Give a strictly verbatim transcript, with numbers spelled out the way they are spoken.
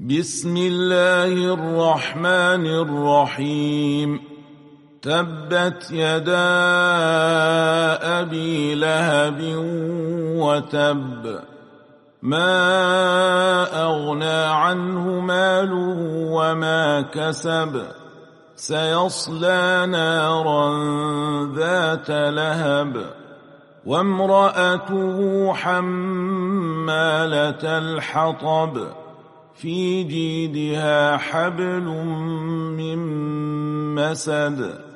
بسم الله الرحمن الرحيم. تبت يدا أبي لهب وتب، ما أغنى عنه ماله وما كسب، سيصلى نارا ذات لهب، وامرأته حمالة الحطب، في جيدها حبل من مسد.